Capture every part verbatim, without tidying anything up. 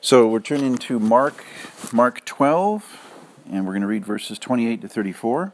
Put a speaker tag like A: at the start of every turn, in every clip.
A: So we're turning to Mark, Mark twelve, and we're going to read verses twenty-eight to thirty-four.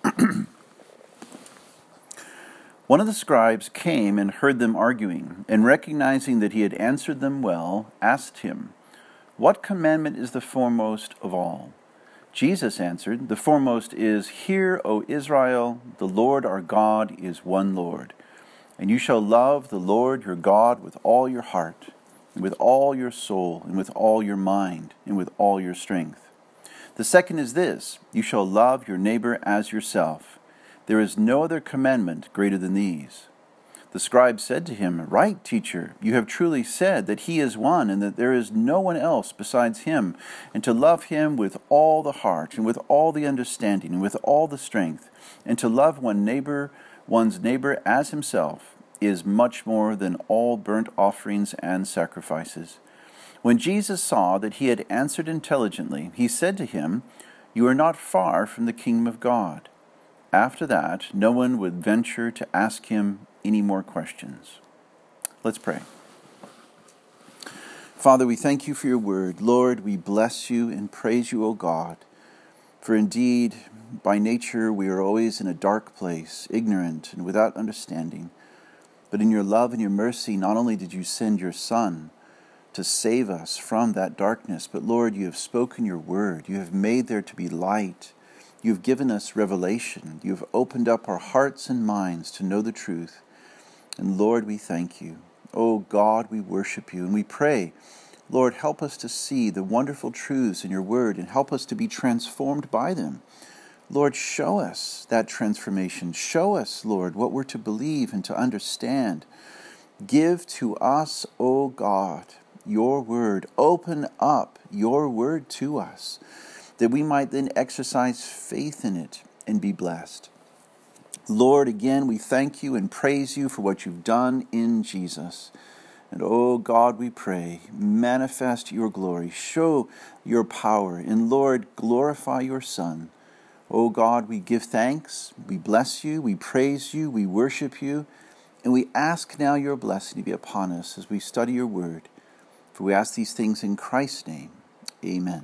A: One of the scribes came and heard them arguing, and recognizing that he had answered them well, asked him, "What commandment is the foremost of all?" Jesus answered, "The foremost is, Hear, O Israel, the Lord our God is one Lord. And you shall love the Lord your God with all your heart, and with all your soul, and with all your mind, and with all your strength. The second is this, you shall love your neighbor as yourself. There is no other commandment greater than these." The scribe said to him, "Right, teacher, you have truly said that he is one, and that there is no one else besides him, and to love him with all the heart, and with all the understanding, and with all the strength, and to love one neighbor, one's neighbor as himself, is much more than all burnt offerings and sacrifices." When Jesus saw that he had answered intelligently, he said to him, "You are not far from the kingdom of God." After that, no one would venture to ask him any more questions. Let's pray. Father, we thank you for your word. Lord, we bless you and praise you, O God. For indeed, by nature, we are always in a dark place, ignorant and without understanding. But in your love and your mercy, not only did you send your Son to save us from that darkness, but Lord, you have spoken your word. You have made there to be light. You have given us revelation. You have opened up our hearts and minds to know the truth. And Lord, we thank you. Oh God, we worship you and we pray, Lord, help us to see the wonderful truths in your word and help us to be transformed by them. Lord, show us that transformation. Show us, Lord, what we're to believe and to understand. Give to us, O God, your word. Open up your word to us, that we might then exercise faith in it and be blessed. Lord, again, we thank you and praise you for what you've done in Jesus. And oh God, we pray, manifest your glory, show your power, and Lord, glorify your Son. Oh God, we give thanks, we bless you, we praise you, we worship you, and we ask now your blessing to be upon us as we study your word. For we ask these things in Christ's name. Amen.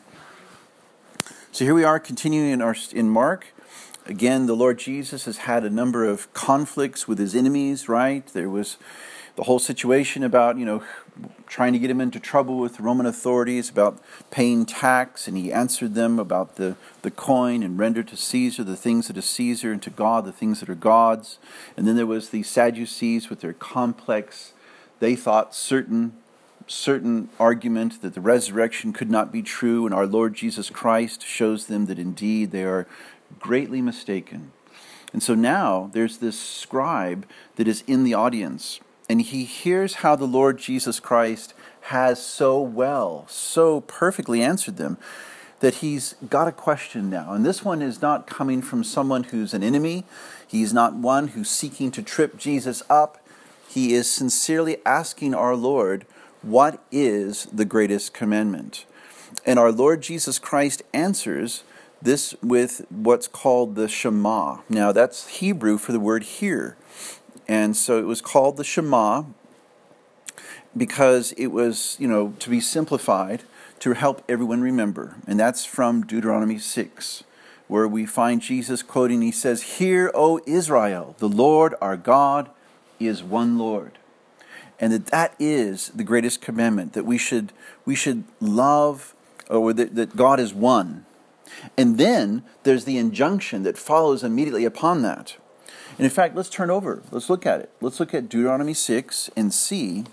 A: So here we are continuing in our in Mark. Again, the Lord Jesus has had a number of conflicts with his enemies, right? There was the whole situation about, you know, trying to get him into trouble with the Roman authorities about paying tax, and he answered them about the, the coin and render to Caesar the things that are Caesar and to God the things that are God's. And then there was the Sadducees with their complex, they thought certain certain argument that the resurrection could not be true, and our Lord Jesus Christ shows them that indeed they are greatly mistaken. And so now there's this scribe that is in the audience, and he hears how the Lord Jesus Christ has so well, so perfectly answered them, that he's got a question now. And this one is not coming from someone who's an enemy. He's not one who's seeking to trip Jesus up. He is sincerely asking our Lord, what is the greatest commandment? And our Lord Jesus Christ answers this with what's called the Shema. Now, that's Hebrew for the word hear. And so it was called the Shema because it was, you know, to be simplified to help everyone remember. And that's from Deuteronomy six, where we find Jesus quoting, he says, "Hear, O Israel, the Lord our God is one Lord." And that that is the greatest commandment, that we should we should love, or that, that God is one. And then there's the injunction that follows immediately upon that. And in fact, let's turn over. Let's look at it. Let's look at Deuteronomy six and see,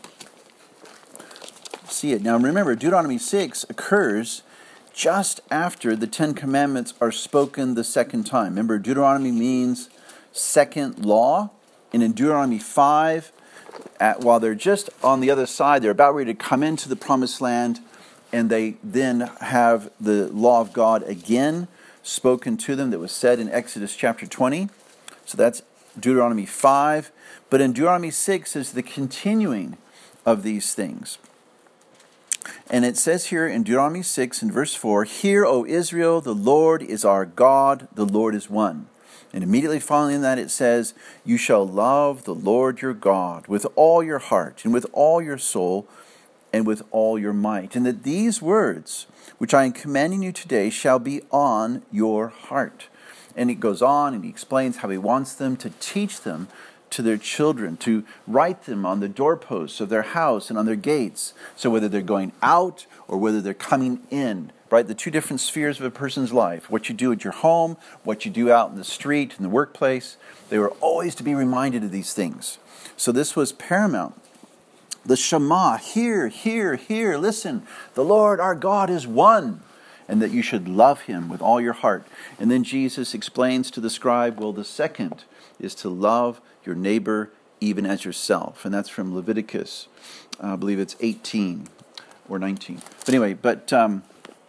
A: see it. Now remember, Deuteronomy six occurs just after the Ten Commandments are spoken the second time. Remember, Deuteronomy means second law. And in Deuteronomy five, at, while they're just on the other side, they're about ready to come into the promised land, and they then have the law of God again spoken to them that was said in Exodus chapter twenty. So that's Deuteronomy five. But in Deuteronomy six is the continuing of these things. And it says here in Deuteronomy six in verse four, "Hear, O Israel, the Lord is our God, the Lord is one." And immediately following that it says, "You shall love the Lord your God with all your heart and with all your soul and with all your might. And that these words, which I am commanding you today, shall be on your heart. And it goes on and he explains how he wants them to teach them to their children, to write them on the doorposts of their house and on their gates. So whether they're going out or whether they're coming in, right? The two different spheres of a person's life. What you do at your home, what you do out in the street, in the workplace. They were always to be reminded of these things. So this was paramount. The Shema, hear, hear, hear, listen. The Lord our God is one. And that you should love him with all your heart. And then Jesus explains to the scribe, well, the second is to love your neighbor even as yourself. And that's from Leviticus, uh, I believe it's eighteen or nineteen. But anyway, but um,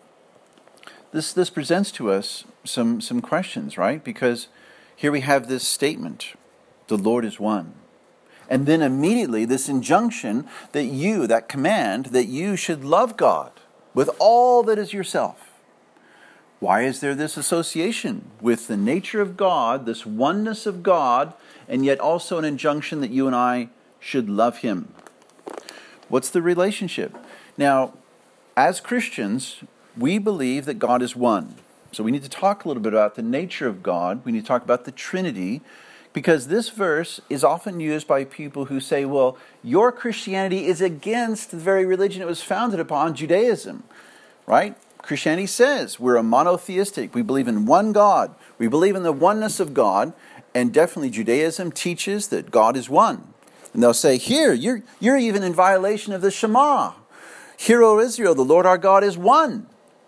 A: this this presents to us some, some questions, right? Because here we have this statement, the Lord is one. And then immediately this injunction that you, that command, that you should love God with all that is yourself. Why is there this association with the nature of God, this oneness of God, and yet also an injunction that you and I should love him? What's the relationship? Now, as Christians, we believe that God is one. So we need to talk a little bit about the nature of God. We need to talk about the Trinity, because this verse is often used by people who say, well, your Christianity is against the very religion it was founded upon, Judaism, right? Christianity says we're a monotheistic. We believe in one God. We believe in the oneness of God. And definitely Judaism teaches that God is one. And they'll say, here, you're, you're even in violation of the Shema. Hear, O Israel, the Lord our God is one.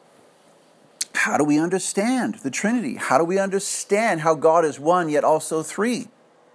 A: How do we understand the Trinity? How do we understand how God is one yet also three?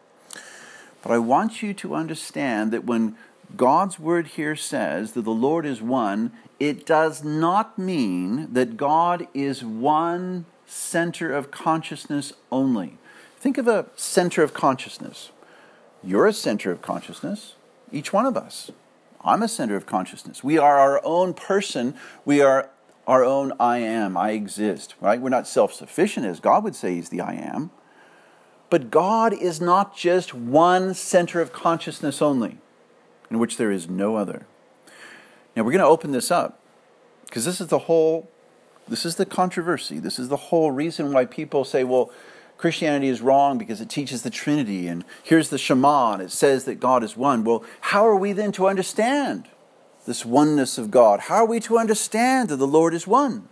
A: But I want you to understand that when God's word here says that the Lord is one, it does not mean that God is one center of consciousness only. Think of a center of consciousness. You're a center of consciousness, each one of us. I'm a center of consciousness. We are our own person. We are our own I am, I exist, right? We're not self-sufficient as God would say he's the I am. But God is not just one center of consciousness only, in which there is no other. Now we're going to open this up, because this is the whole, this is the controversy. This is the whole reason why people say, well, Christianity is wrong because it teaches the Trinity, and here's the Shema, and it says that God is one. Well, how are we then to understand this oneness of God? How are we to understand that the Lord is one?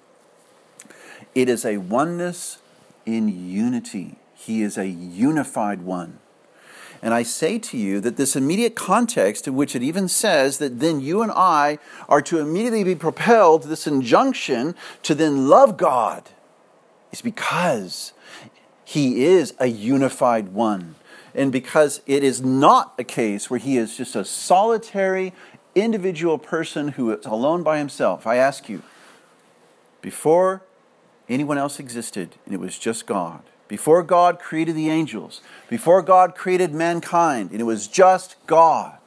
A: It is a oneness in unity. He is a unified one. And I say to you that this immediate context in which it even says that then you and I are to immediately be propelled to this injunction to then love God is because he is a unified one. And because it is not a case where he is just a solitary individual person who is alone by himself. I ask you, before anyone else existed and it was just God, before God created the angels, before God created mankind, and it was just God,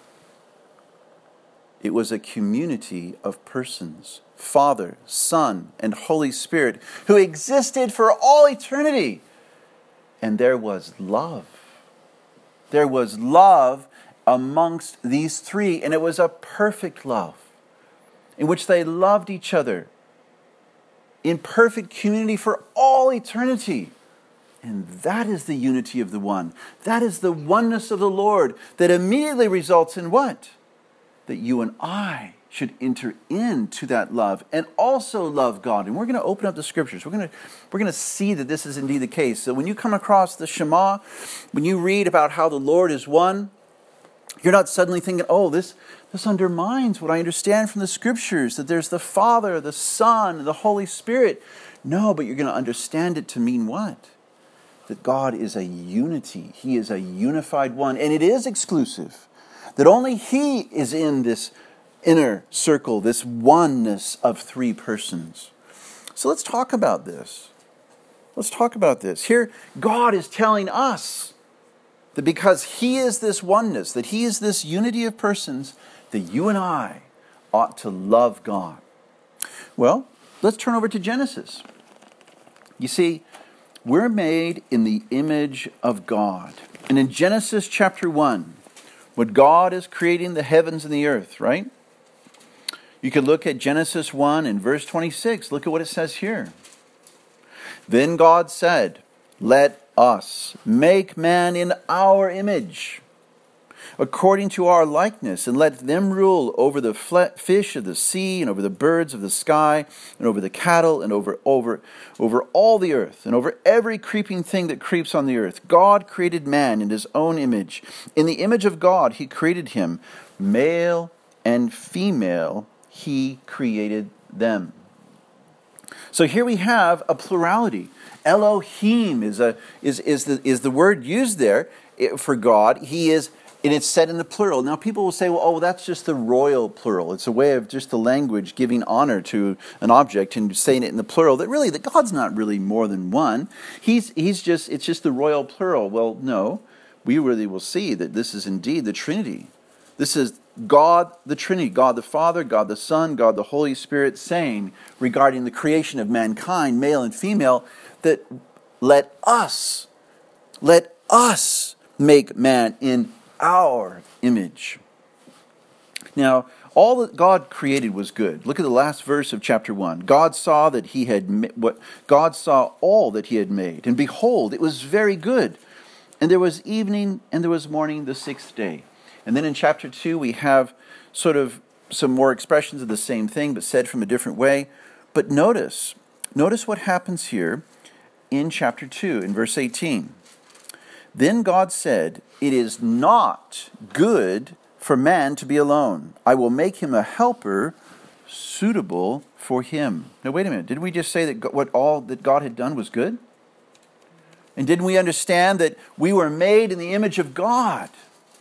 A: it was a community of persons, Father, Son, and Holy Spirit, who existed for all eternity. And there was love. There was love amongst these three, and it was a perfect love in which they loved each other in perfect community for all eternity. And that is the unity of the one. That is the oneness of the Lord that immediately results in what? That you and I should enter into that love and also love God. And we're going to open up the scriptures. We're going to, we're going to see that this is indeed the case. So when you come across the Shema, when you read about how the Lord is one, you're not suddenly thinking, oh, this, this undermines what I understand from the scriptures, that there's the Father, the Son, and the Holy Spirit. No, but you're going to understand it to mean what? That God is a unity. He is a unified one. And it is exclusive. That only He is in this inner circle, this oneness of three persons. So let's talk about this. Let's talk about this. Here, God is telling us that because He is this oneness, that He is this unity of persons, that you and I ought to love God. Well, let's turn over to Genesis. You see, we're made in the image of God. And in Genesis chapter one, when God is creating the heavens and the earth, right? You could look at Genesis one and verse twenty-six. Look at what it says here. Then God said, let us make man in our image, according to our likeness, and let them rule over the fish of the sea, and over the birds of the sky, and over the cattle, and over, over, over all the earth, and over every creeping thing that creeps on the earth. God created man in his own image. In the image of God he created him. Male and female he created them. So here we have a plurality. Elohim is a is is the is the word used there for God. He is, and it's said in the plural. Now people will say, well, oh, that's just the royal plural. It's a way of just the language giving honor to an object and saying it in the plural. That really, that God's not really more than one. He's he's just it's just the royal plural. Well, no, we really will see that this is indeed the Trinity. This is God, the Trinity, God the Father, God the Son, God the Holy Spirit, saying regarding the creation of mankind, male and female, that let us, let us make man in our image. Now, all that God created was good. Look at the last verse of chapter one. God saw that he had what God saw all that he had made, and behold, it was very good. And there was evening and there was morning the sixth day. And then in chapter two, we have sort of some more expressions of the same thing, but said from a different way. But notice, notice what happens here in chapter two, in verse eighteen. Then God said, it is not good for man to be alone. I will make him a helper suitable for him. Now wait a minute, didn't we just say that what all that God had done was good? And didn't we understand that we were made in the image of God?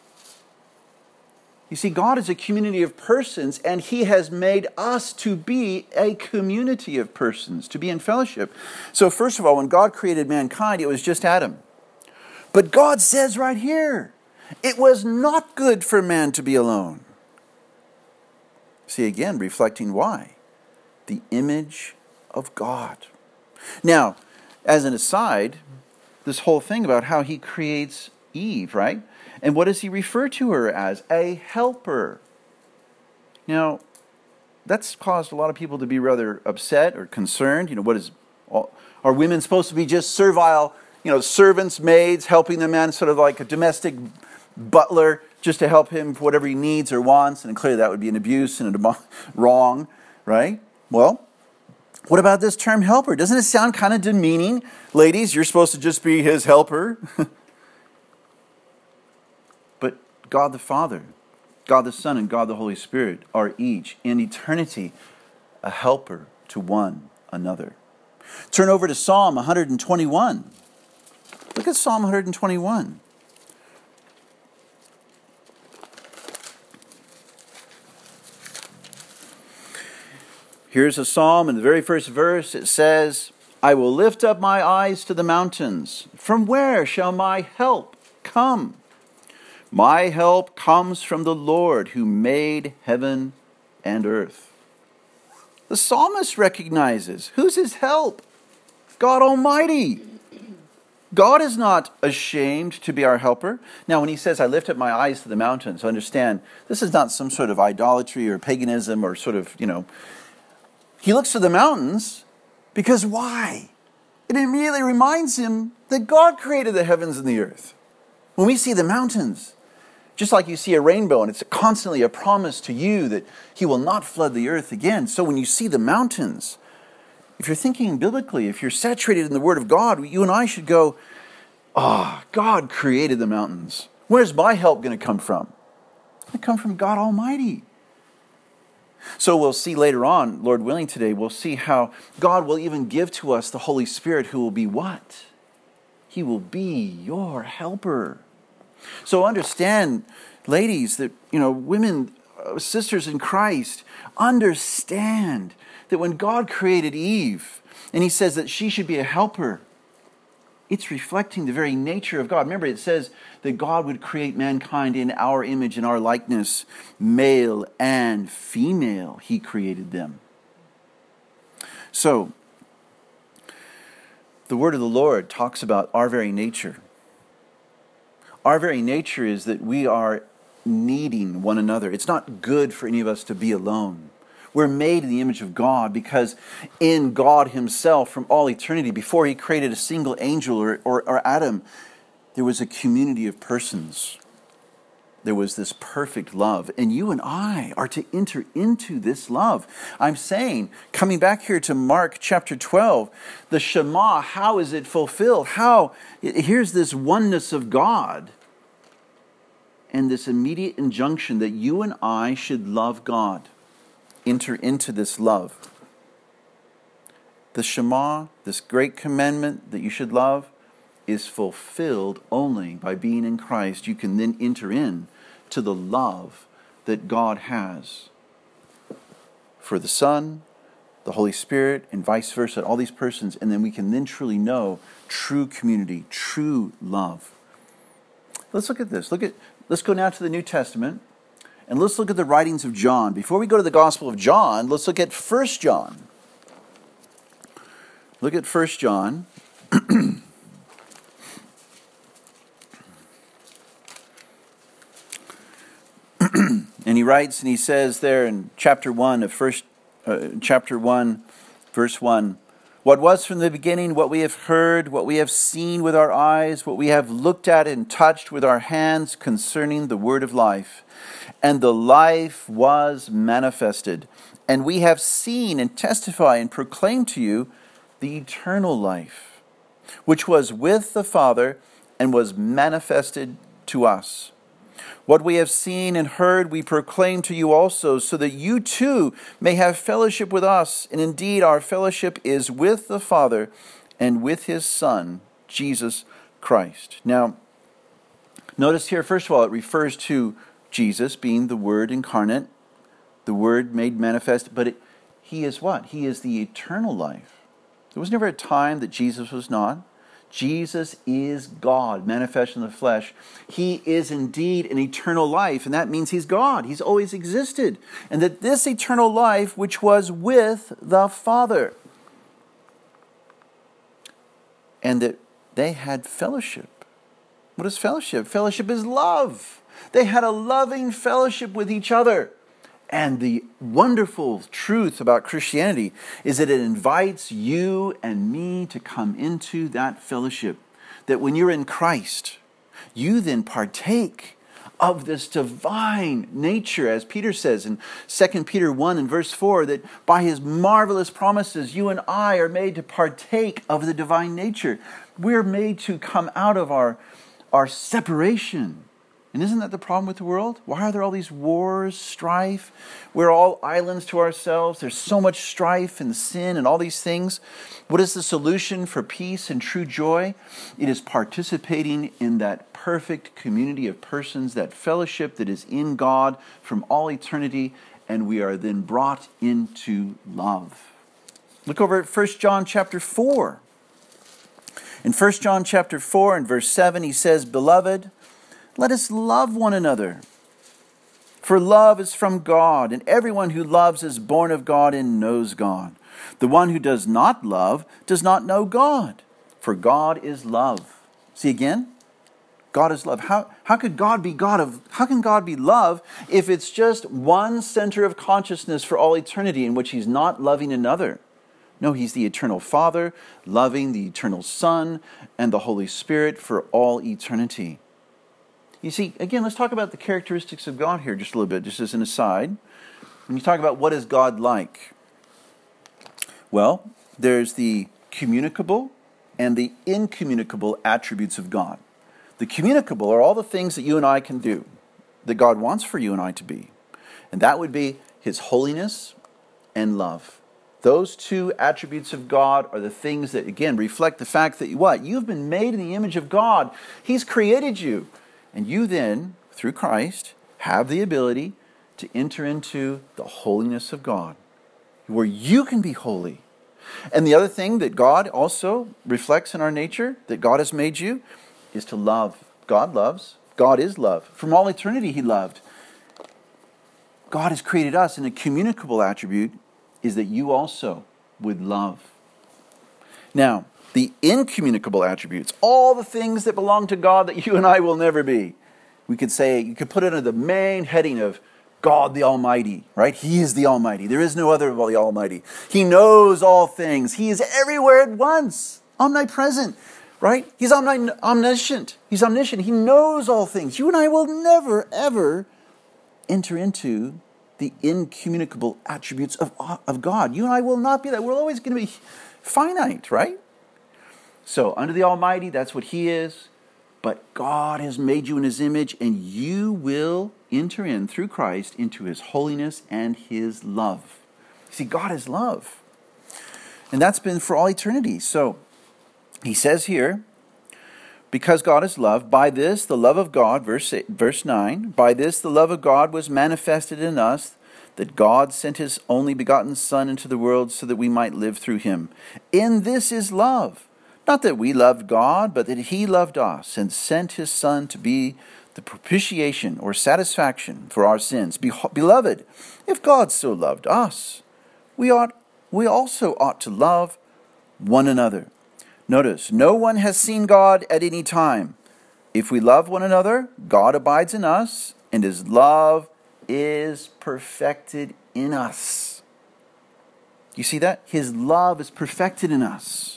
A: You see, God is a community of persons, and he has made us to be a community of persons, to be in fellowship. So first of all, when God created mankind, it was just Adam. But God says right here, it was not good for man to be alone. See, again, reflecting why? The image of God. Now, as an aside, this whole thing about how he creates Eve, right? And what does he refer to her as? A helper. Now, that's caused a lot of people to be rather upset or concerned. You know, what is, are women supposed to be just servile, you know, servants, maids, helping the man, sort of like a domestic butler, just to help him for whatever he needs or wants? And clearly that would be an abuse and a wrong, right? Well, what about this term helper? Doesn't it sound kind of demeaning? Ladies, you're supposed to just be his helper. God the Father, God the Son, and God the Holy Spirit are each in eternity a helper to one another. Turn over to Psalm one twenty-one. Look at Psalm one twenty-one. Here's a psalm. In the very first verse it says, I will lift up my eyes to the mountains. From where shall my help come? My help comes from the Lord who made heaven and earth. The psalmist recognizes, who's his help? God Almighty. God is not ashamed to be our helper. Now, when he says, I lift up my eyes to the mountains, understand, this is not some sort of idolatry or paganism or sort of, you know. He looks to the mountains because why? It immediately reminds him that God created the heavens and the earth. When we see the mountains, just like you see a rainbow, and it's constantly a promise to you that he will not flood the earth again. So when you see the mountains, if you're thinking biblically, if you're saturated in the Word of God, you and I should go, ah, oh, God created the mountains. Where's my help going to come from? It's going to come from God Almighty. So we'll see later on, Lord willing today, we'll see how God will even give to us the Holy Spirit, who will be what? He will be your helper. So understand, ladies, that, you know, women, uh, sisters in Christ, understand that when God created Eve, and he says that she should be a helper, it's reflecting the very nature of God. Remember, it says that God would create mankind in our image and our likeness. Male and female, he created them. So, the word of the Lord talks about our very nature. Our very nature is that we are needing one another. It's not good for any of us to be alone. We're made in the image of God because in God himself, from all eternity, before he created a single angel or, or, or Adam, there was a community of persons. There was this perfect love. And you and I are to enter into this love. I'm saying, coming back here to Mark chapter twelve, the Shema, how is it fulfilled? How? Here's this oneness of God. And this immediate injunction that you and I should love God. Enter into this love. The Shema, this great commandment that you should love, is fulfilled only by being in Christ. You can then enter in to the love that God has for the Son, the Holy Spirit, and vice versa, all these persons, and then we can then truly know true community, true love. Let's look at this. Look at let's go now to the New Testament, and let's look at the writings of John. Before we go to the Gospel of John, let's look at First John. Look at First John. And he writes and he says there in chapter one of first, uh, chapter one, verse one, what was from the beginning, what we have heard, what we have seen with our eyes, what we have looked at and touched with our hands concerning the word of life. And the life was manifested, and we have seen and testify and proclaim to you the eternal life, which was with the Father and was manifested to us. What we have seen and heard we proclaim to you also, so that you too may have fellowship with us. And indeed our fellowship is with the Father and with his Son, Jesus Christ. Now, notice here, first of all, it refers to Jesus being the Word incarnate, the Word made manifest, but it, he is what? He is the eternal life. There was never a time that Jesus was not. Jesus is God, manifest in the flesh. He is indeed an eternal life, and that means he's God. He's always existed. And that this eternal life, which was with the Father, and that they had fellowship. What is fellowship? Fellowship is love. They had a loving fellowship with each other. And the wonderful truth about Christianity is that it invites you and me to come into that fellowship. That when you're in Christ, you then partake of this divine nature, as Peter says in Second Peter one and verse four, that by his marvelous promises, you and I are made to partake of the divine nature. We're made to come out of our, our separation. And isn't that the problem with the world? Why are there all these wars, strife? We're all islands to ourselves. There's so much strife and sin and all these things. What is the solution for peace and true joy? It is participating in that perfect community of persons, that fellowship that is in God from all eternity, and we are then brought into love. Look over at First John chapter four. In First John chapter four and verse seven, he says, Beloved, let us love one another. For love is from God, and everyone who loves is born of God and knows God. The one who does not love does not know God, for God is love. See again? God is love. How, how could God be God of, how can God be love if it's just one center of consciousness for all eternity in which he's not loving another? No, he's the eternal Father, loving the eternal Son and the Holy Spirit for all eternity. You see, again, let's talk about the characteristics of God here just a little bit, just as an aside. When you talk about what is God like, well, there's the communicable and the incommunicable attributes of God. The communicable are all the things that you and I can do, that God wants for you and I to be. And that would be his holiness and love. Those two attributes of God are the things that, again, reflect the fact that, what? You've been made in the image of God. He's created you. And you then, through Christ, have the ability to enter into the holiness of God, where you can be holy. And the other thing that God also reflects in our nature, that God has made you, is to love. God loves. God is love. From all eternity he loved. God has created us, and a communicable attribute is that you also would love. Now, the incommunicable attributes, all the things that belong to God that you and I will never be. We could say, you could put it under the main heading of God the Almighty, right? He is the Almighty. There is no other but the Almighty. He knows all things. He is everywhere at once, omnipresent, right? He's omni- omniscient. He's omniscient. He knows all things. You and I will never, ever enter into the incommunicable attributes of, of God. You and I will not be that. We're always going to be finite, right? So, under the Almighty, that's what He is. But God has made you in His image, and you will enter in, through Christ, into His holiness and His love. See, God is love. And that's been for all eternity. So, He says here, because God is love, by this the love of God, verse eight, verse nine, by this the love of God was manifested in us, that God sent His only begotten Son into the world so that we might live through Him. In this is love. Not that we loved God, but that He loved us and sent His Son to be the propitiation or satisfaction for our sins. Beloved, if God so loved us, we ought we also ought to love one another. Notice, no one has seen God at any time. If we love one another, God abides in us, and His love is perfected in us. You see that? His love is perfected in us.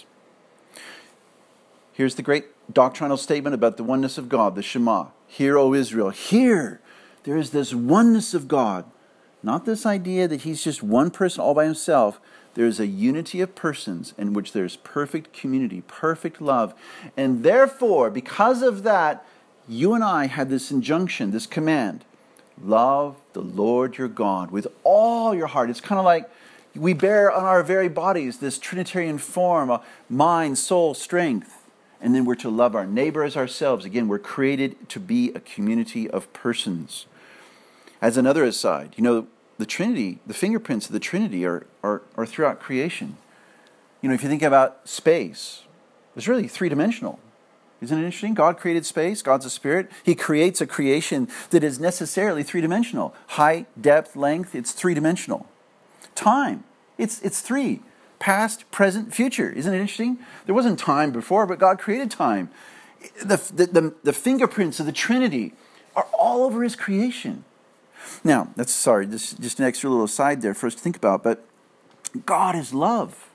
A: Here's the great doctrinal statement about the oneness of God, the Shema. Hear, O Israel, hear. There is this oneness of God. Not this idea that He's just one person all by Himself. There is a unity of persons in which there is perfect community, perfect love. And therefore, because of that, you and I had this injunction, this command. Love the Lord your God with all your heart. It's kind of like we bear on our very bodies this Trinitarian form of mind, soul, strength. And then we're to love our neighbor as ourselves. Again, we're created to be a community of persons. As another aside, you know, the Trinity, the fingerprints of the Trinity are, are, are throughout creation. You know, if you think about space, it's really three-dimensional. Isn't it interesting? God created space. God's a spirit. He creates a creation that is necessarily three-dimensional. Height, depth, length, it's three-dimensional. Time, it's it's three. Past, present, future. Isn't it interesting? There wasn't time before, but God created time. The, the, the, the fingerprints of the Trinity are all over His creation. Now, that's sorry, this just an extra little aside there for us to think about, but God is love.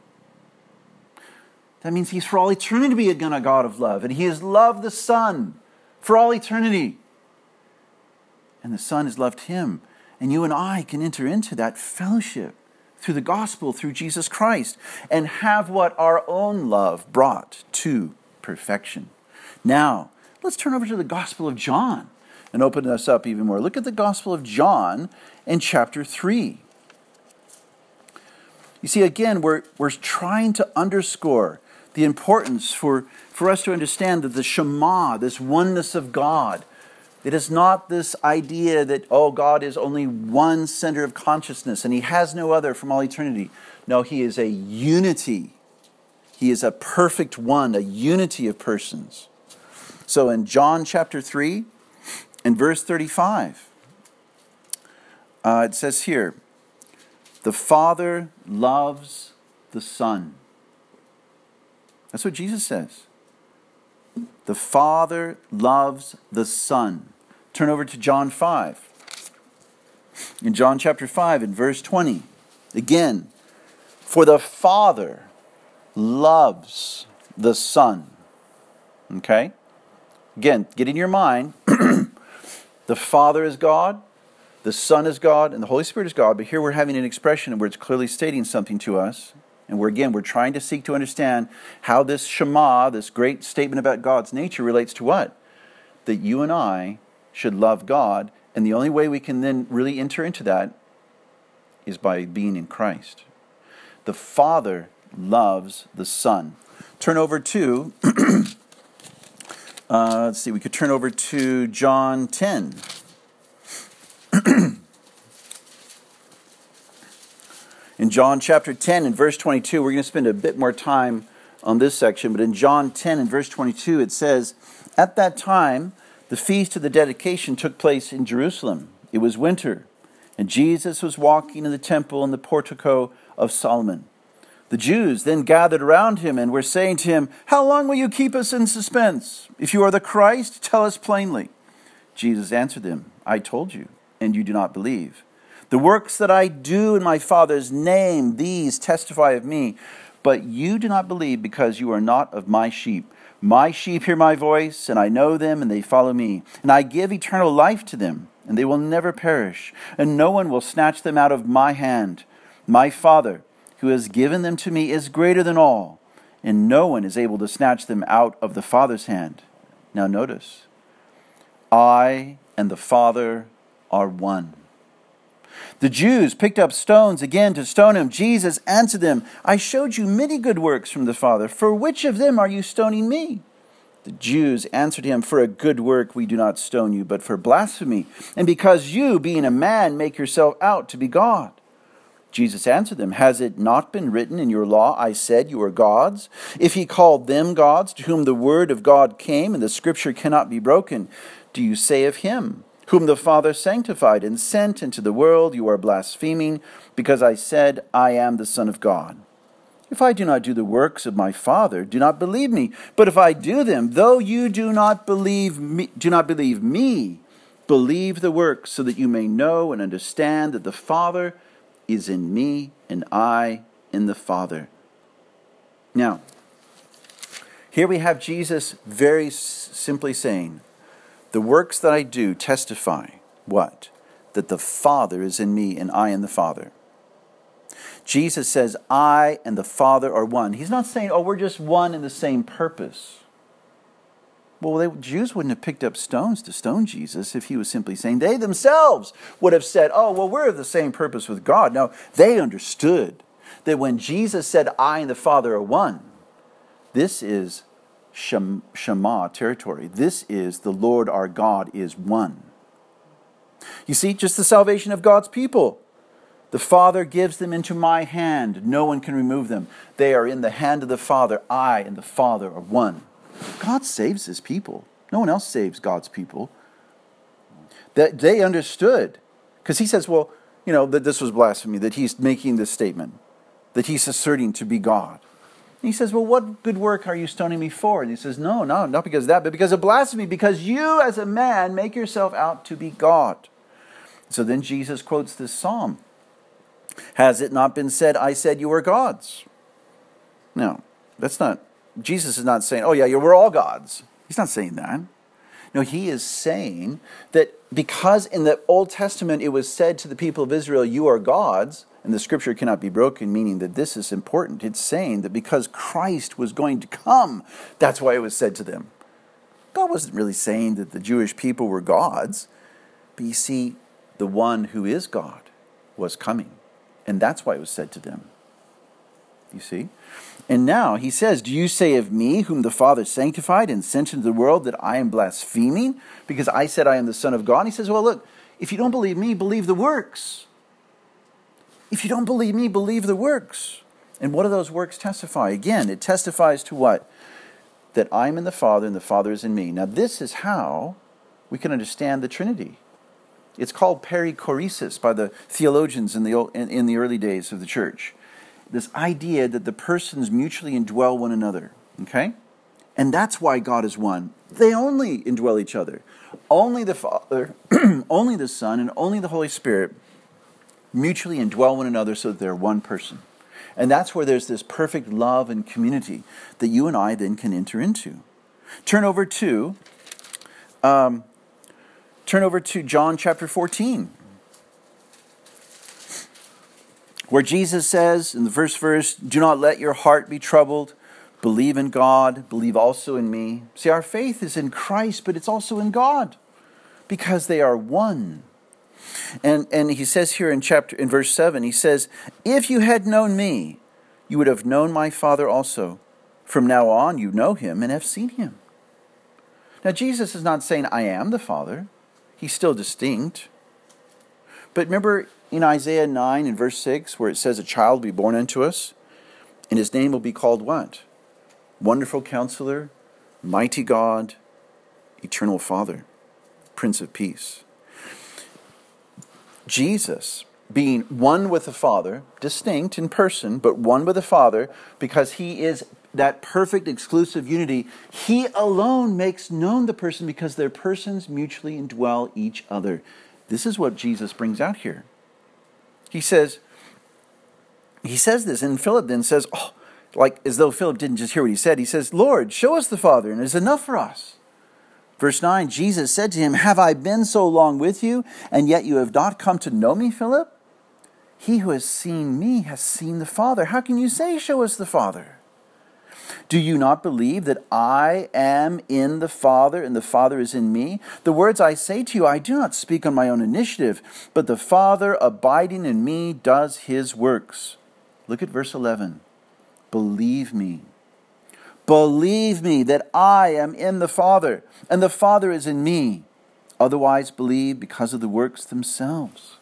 A: That means He's for all eternity to be a God of love, and He has loved the Son for all eternity. And the Son has loved Him, and you and I can enter into that fellowship through the gospel, through Jesus Christ, and have what our own love brought to perfection. Now, let's turn over to the Gospel of John and open us up even more. Look at the Gospel of John in chapter three. You see, again, we're, we're trying to underscore the importance for, for us to understand that the Shema, this oneness of God, it is not this idea that, oh, God is only one center of consciousness and He has no other from all eternity. No, He is a unity. He is a perfect one, a unity of persons. So in John chapter three, in verse thirty-five, uh, it says here, the Father loves the Son. That's what Jesus says. The Father loves the Son. Turn over to John five. In John chapter five, in verse twenty, again, for the Father loves the Son. Okay? Again, get in your mind, the Father is God, the Son is God, and the Holy Spirit is God, but here we're having an expression where it's clearly stating something to us. And we're, again, we're trying to seek to understand how this Shema, this great statement about God's nature, relates to what? That you and I should love God, and the only way we can then really enter into that is by being in Christ. The Father loves the Son. Turn over to, uh, let's see, we could turn over to John ten. In John chapter ten and verse twenty-two, we're going to spend a bit more time on this section, but in John ten and verse twenty-two it says, at that time, the feast of the dedication took place in Jerusalem. It was winter, and Jesus was walking in the temple in the portico of Solomon. The Jews then gathered around Him and were saying to Him, how long will you keep us in suspense? If you are the Christ, tell us plainly. Jesus answered them, I told you, and you do not believe. The works that I do in my Father's name, these testify of me. But you do not believe because you are not of my sheep. My sheep hear my voice, and I know them, and they follow me. And I give eternal life to them, and they will never perish, and no one will snatch them out of my hand. My Father, who has given them to me, is greater than all, and no one is able to snatch them out of the Father's hand. Now notice, I and the Father are one. The Jews picked up stones again to stone him. Jesus answered them, I showed you many good works from the Father. For which of them are you stoning me? The Jews answered him, For a good work we do not stone you, but for blasphemy, and because you, being a man, make yourself out to be God. Jesus answered them, Has it not been written in your law, I said you are gods? If he called them gods, to whom the word of God came, and the scripture cannot be broken, do you say of him, whom the Father sanctified and sent into the world, you are blaspheming, because I said, I am the Son of God? If I do not do the works of my Father, do not believe me. But if I do them, though you do not believe me, do not believe me, believe the works, so that you may know and understand that the Father is in me, and I in the Father. Now, here we have Jesus very simply saying, the works that I do testify, what? That the Father is in me and I in the Father. Jesus says, I and the Father are one. He's not saying, oh, we're just one in the same purpose. Well, the Jews wouldn't have picked up stones to stone Jesus if he was simply saying, they themselves would have said, oh, well, we're of the same purpose with God. No, they understood that when Jesus said, I and the Father are one, this is Shema territory. This is the Lord our God is one. You see, just the salvation of God's people. The Father gives them into my hand. No one can remove them. They are in the hand of the Father. I and the Father are one. God saves his people. No one else saves God's people. That they understood. Because he says, well, you know, that this was blasphemy, that he's making this statement, that he's asserting to be God. And he says, well, what good work are you stoning me for? And he says, no, no, not because of that, but because of blasphemy, because you as a man make yourself out to be God. So then Jesus quotes this psalm. Has it not been said, I said you were gods? No, that's not, Jesus is not saying, oh yeah, we're all gods. He's not saying that. No, he is saying that because in the Old Testament it was said to the people of Israel, you are gods, and the scripture cannot be broken, meaning that this is important. It's saying that because Christ was going to come, that's why it was said to them. God wasn't really saying that the Jewish people were gods, but you see, the one who is God was coming, and that's why it was said to them. You see? And now he says, do you say of me, whom the Father sanctified and sent into the world, that I am blaspheming because I said I am the Son of God? And he says, well, look, if you don't believe me, believe the works. If you don't believe me, believe the works. And what do those works testify? Again, it testifies to what? That I am in the Father and the Father is in me. Now this is how we can understand the Trinity. It's called perichoresis by the theologians in the, old, in, in the early days of the church. This idea that the persons mutually indwell one another. Okay? And that's why God is one. They only indwell each other. Only the Father, only the Son, and only the Holy Spirit mutually indwell one another so that they're one person. And that's where there's this perfect love and community that you and I then can enter into. Turn over to, um, turn over to John chapter fourteen, where Jesus says in the first verse, do not let your heart be troubled. Believe in God, believe also in me. See, our faith is in Christ, but it's also in God, because they are one. And and he says here in chapter in verse seven, he says, if you had known me, you would have known my Father also. From now on you know him and have seen him. Now Jesus is not saying I am the Father. He's still distinct. But remember in Isaiah nine and verse six, where it says a child will be born unto us, and his name will be called what? Wonderful Counselor, Mighty God, Eternal Father, Prince of Peace. Jesus, being one with the Father, distinct in person, but one with the Father, because he is that perfect exclusive unity, he alone makes known the person because their persons mutually indwell each other. This is what Jesus brings out here. He says, he says this, and Philip then says, oh, like as though Philip didn't just hear what he said. He says, Lord, show us the Father, and it is enough for us. Verse nine, Jesus said to him, have I been so long with you, and yet you have not come to know me, Philip? He who has seen me has seen the Father. How can you say, show us the Father? Do you not believe that I am in the Father and the Father is in me? The words I say to you, I do not speak on my own initiative, but the Father abiding in me does his works. Look at verse eleven. Believe me. Believe me that I am in the Father and the Father is in me. Otherwise believe because of the works themselves.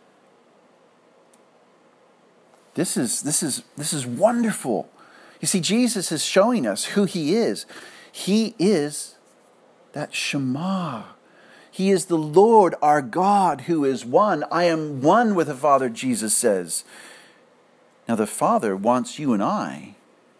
A: This is, this is, this is wonderful. You see, Jesus is showing us who he is. He is that Shema. He is the Lord our God who is one. I am one with the Father, Jesus says. Now the Father wants you and I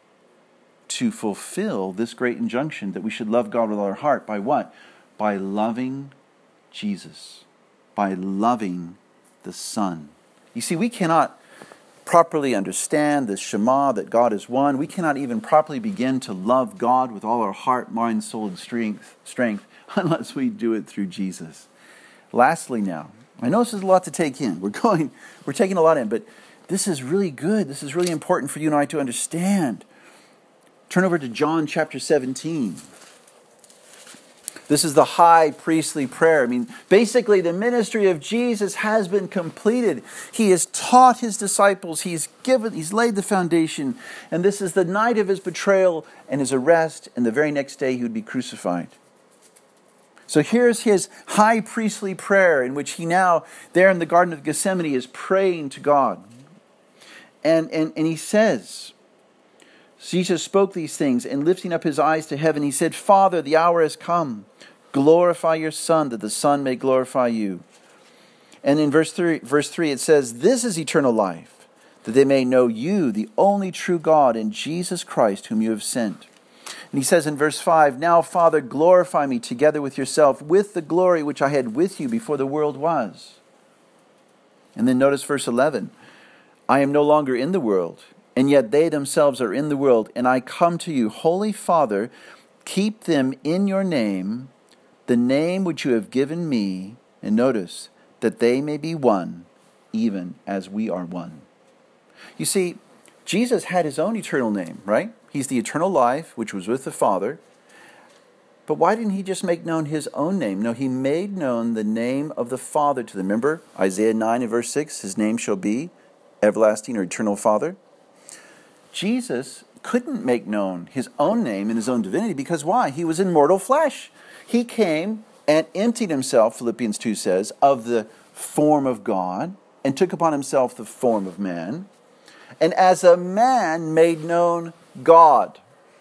A: to fulfill this great injunction that we should love God with all our heart. By what? By loving Jesus. By loving the Son. You see, we cannot properly understand the Shema, that God is one. We cannot even properly begin to love God with all our heart, mind, soul, and strength, strength unless we do it through Jesus. Lastly now, I know this is a lot to take in. We're going, we're taking a lot in, but this is really good. This is really important for you and I to understand. Turn over to John chapter seventeen. This is the high priestly prayer. I mean, basically the ministry of Jesus has been completed. He has taught his disciples. He's given, he's laid the foundation. And this is the night of his betrayal and his arrest. And the very next day he would be crucified. So here's his high priestly prayer in which he now, there in the Garden of Gethsemane, is praying to God. And, and, and he says, Jesus spoke these things, and lifting up his eyes to heaven, he said, Father, the hour has come. Glorify your Son, that the Son may glorify you. And in verse three, verse three, it says, this is eternal life, that they may know you, the only true God, and Jesus Christ, whom you have sent. And he says in verse five, now, Father, glorify me together with yourself, with the glory which I had with you before the world was. And then notice verse eleven, I am no longer in the world, and yet they themselves are in the world, and I come to you, Holy Father, keep them in your name, the name which you have given me, and notice, that they may be one, even as we are one. You see, Jesus had his own eternal name, right? He's the eternal life, which was with the Father. But why didn't he just make known his own name? No, he made known the name of the Father to them. Remember, Isaiah nine and verse six, his name shall be Everlasting or Eternal Father. Jesus couldn't make known his own name and his own divinity because why? He was in mortal flesh. He came and emptied himself, Philippians two says, of the form of God and took upon himself the form of man. And as a man made known God.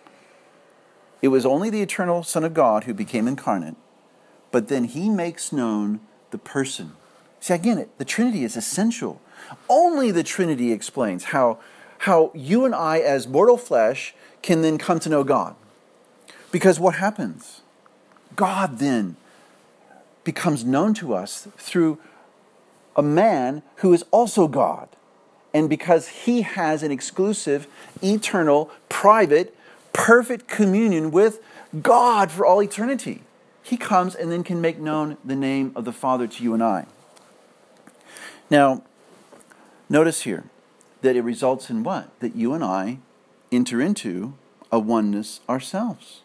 A: It was only the eternal Son of God who became incarnate, but then he makes known the person. See, again, the Trinity is essential. Only the Trinity explains how, how you and I as mortal flesh can then come to know God. Because what happens? God then becomes known to us through a man who is also God. And because he has an exclusive, eternal, private, perfect communion with God for all eternity. He comes and then can make known the name of the Father to you and I. Now, notice here that it results in what? That you and I enter into a oneness ourselves.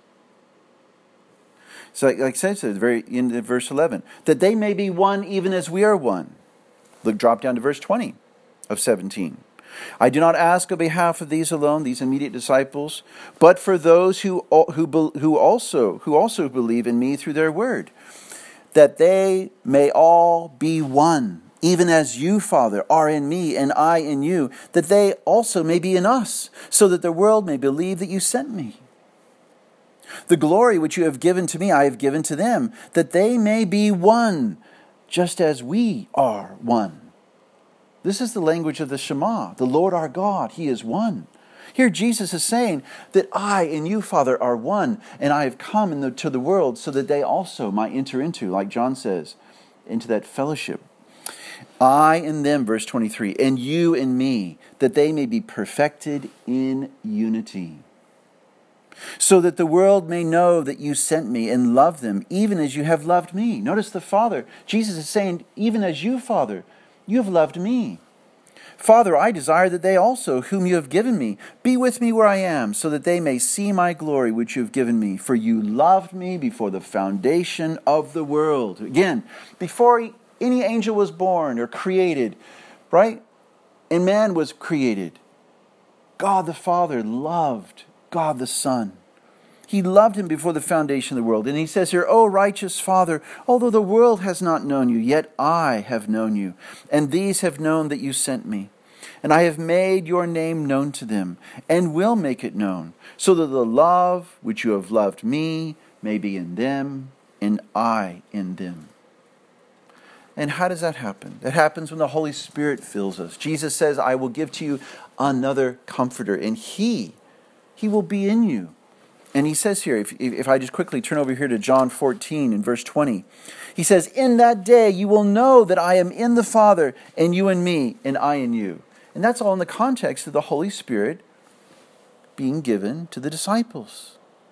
A: So like I said, at the very end of verse eleven, that they may be one even as we are one. Look, drop down to verse twenty of seventeen. I do not ask on behalf of these alone, these immediate disciples, but for those who who who also who also believe in me through their word, that they may all be one, even as you, Father, are in me and I in you, that they also may be in us, so that the world may believe that you sent me. The glory which you have given to me, I have given to them, that they may be one, just as we are one. This is the language of the Shema, the Lord our God, he is one. Here Jesus is saying that I and you, Father, are one, and I have come in the, to the world so that they also might enter into, like John says, into that fellowship. I and them, verse twenty-three, and you and me, that they may be perfected in unity, so that the world may know that you sent me and love them, even as you have loved me. Notice the Father. Jesus is saying, even as you, Father, you have loved me. Father, I desire that they also, whom you have given me, be with me where I am, so that they may see my glory which you have given me. For you loved me before the foundation of the world. Again, before any angel was born or created, right? And man was created, God the Father loved God the Son. He loved him before the foundation of the world. And he says here, O righteous Father, although the world has not known you, yet I have known you. And these have known that you sent me. And I have made your name known to them, and will make it known, so that the love which you have loved me may be in them, and I in them. And how does that happen? That happens when the Holy Spirit fills us. Jesus says, I will give to you another comforter, and He, He will be in you. And he says here, if, if I just quickly turn over here to John fourteen and verse twenty, he says, in that day you will know that I am in the Father, and you in me, and I in you. And that's all in the context of the Holy Spirit being given to the disciples.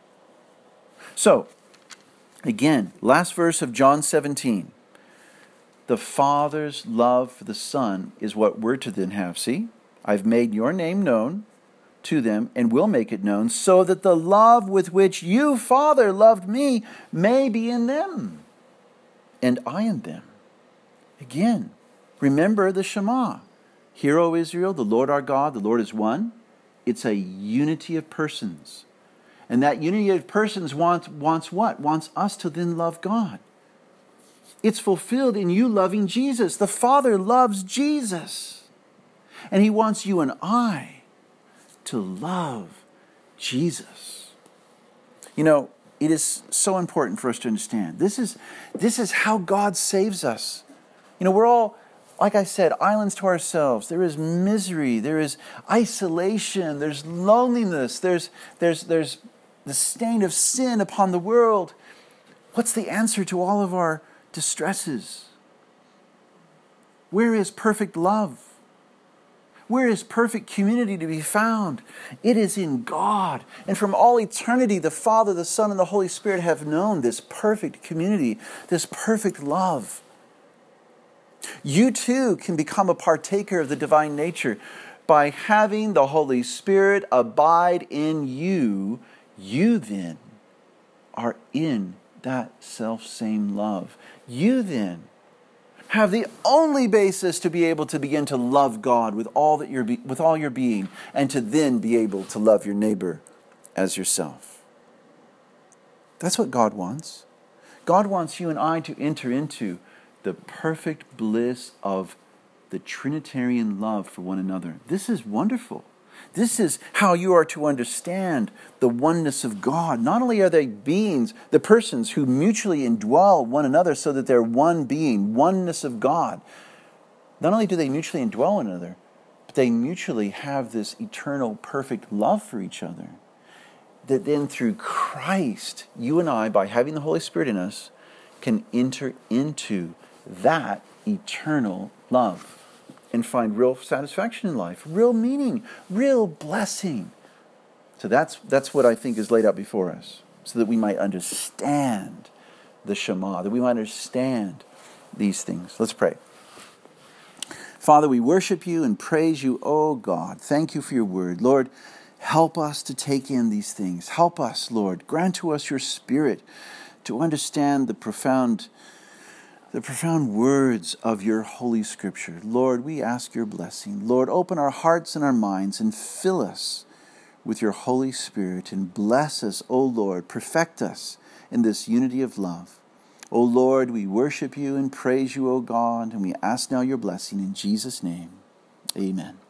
A: So, again, last verse of John seventeen. The Father's love for the Son is what we're to then have. See, I've made your name known to them, and will make it known, so that the love with which you, Father, loved me may be in them, and I in them. Again, remember the Shema. Hear, O Israel, the Lord our God, the Lord is one. It's a unity of persons. And that unity of persons wants, wants what? Wants us to then love God. It's fulfilled in you loving Jesus. The Father loves Jesus. And He wants you and I to love Jesus. You know, it is so important for us to understand. This is, this is how God saves us. You know, we're all, like I said, islands to ourselves. There is misery. There is isolation. There's loneliness. There's, there's, there's the stain of sin upon the world. What's the answer to all of our distresses? Where is perfect love? Where is perfect community to be found? It is in God. And from all eternity, the Father, the Son, and the Holy Spirit have known this perfect community, this perfect love. You too can become a partaker of the divine nature by having the Holy Spirit abide in you. You then are in that self-same love. You then have the only basis to be able to begin to love God with all that you're be, with all your being, and to then be able to love your neighbor as yourself. That's what God wants. God wants you and I to enter into the perfect bliss of the Trinitarian love for one another. This is wonderful. This is how you are to understand the oneness of God. Not only are they beings, the persons who mutually indwell one another so that they're one being, oneness of God. Not only do they mutually indwell one another, but they mutually have this eternal, perfect love for each other. That then through Christ, you and I, by having the Holy Spirit in us, can enter into that eternal love and find real satisfaction in life, real meaning, real blessing. So that's that's what I think is laid out before us, so that we might understand the Shema, that we might understand these things. Let's pray. Father, we worship you and praise you, oh God. Thank you for your word. Lord, help us to take in these things. Help us, Lord. Grant to us your Spirit to understand the profound The profound words of your Holy Scripture. Lord, we ask your blessing. Lord, open our hearts and our minds and fill us with your Holy Spirit and bless us, O Lord. Perfect us in this unity of love. O Lord, we worship you and praise you, O God, and we ask now your blessing in Jesus' name. Amen.